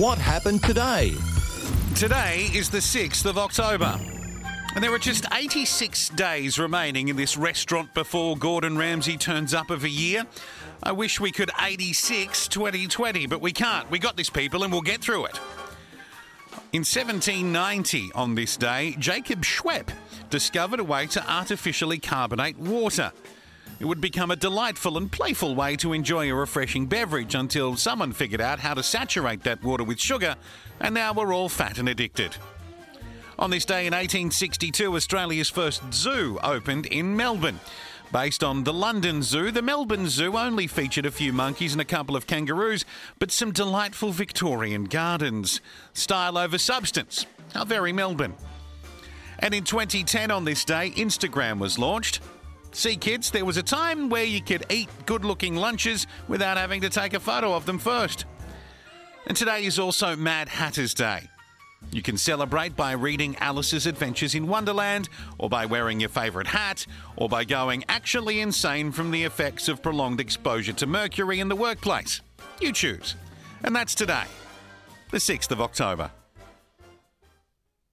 What happened today? Today is the 6th of October. And there are just 86 days remaining in this restaurant before Gordon Ramsay turns up of a year. I wish we could 86 2020, but we can't. We got this, people, and we'll get through it. In 1790, on this day, Jacob Schwepp discovered a way to artificially carbonate water. It would become a delightful and playful way to enjoy a refreshing beverage until someone figured out how to saturate that water with sugar, and now we're all fat and addicted. On this day in 1862, Australia's first zoo opened in Melbourne. Based on the London Zoo, the Melbourne Zoo only featured a few monkeys and a couple of kangaroos, but some delightful Victorian gardens. Style over substance. How very Melbourne. And in 2010 on this day, Instagram was launched. See, kids, there was a time where you could eat good-looking lunches without having to take a photo of them first. And today is also Mad Hatter's Day. You can celebrate by reading Alice's Adventures in Wonderland, or by wearing your favourite hat, or by going actually insane from the effects of prolonged exposure to mercury in the workplace. You choose. And that's today, the 6th of October.